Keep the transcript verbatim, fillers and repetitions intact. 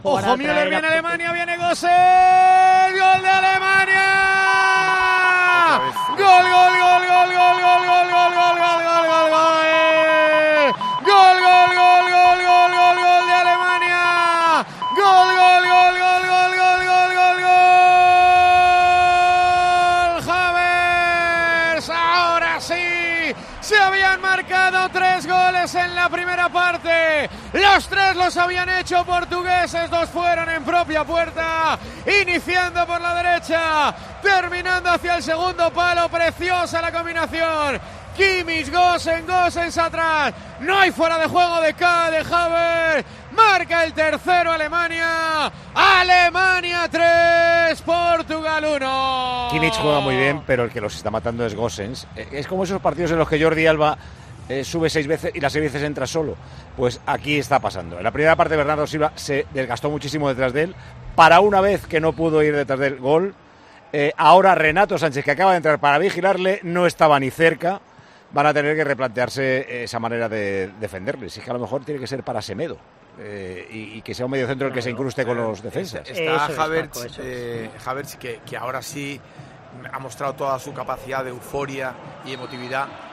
Ojo, Müller, viene Alemania, viene Gosens, gol de Alemania. Gol, gol, gol, gol, gol, gol, gol, gol, gol, gol, gol, gol, gol. Gol, gol, gol, gol, gol, gol, gol de Alemania. Gol, gol, gol, gol, gol, gol, gol, gol, gol. Havertz, ahora sí. Se habían marcado tres goles en la primera parte. Los tres los habían hecho portugueses, dos fueron en propia puerta. Iniciando por la derecha, terminando hacia el segundo palo. Preciosa la combinación. Kimmich, Gosens, Gosens atrás. No hay fuera de juego de K, de Havertz. Marca el tercero Alemania. Alemania tres, Portugal uno. Kimmich juega muy bien, pero el que los está matando es Gosens. Es como esos partidos en los que Jordi Alba eh, sube seis veces y las seis veces entra solo. Pues aquí está pasando. En la primera parte Bernardo Silva se desgastó muchísimo detrás de él. Para una vez que no pudo ir detrás del gol. Eh, ahora Renato Sánchez, que acaba de entrar para vigilarle, no estaba ni cerca. Van a tener que replantearse esa manera de defenderle. Si es que a lo mejor tiene que ser para Semedo. Eh, y, y que sea un medio centro el que se incruste con los defensas. Está Havertz, eh, Havertz que, que ahora sí ha mostrado toda su capacidad de euforia y emotividad.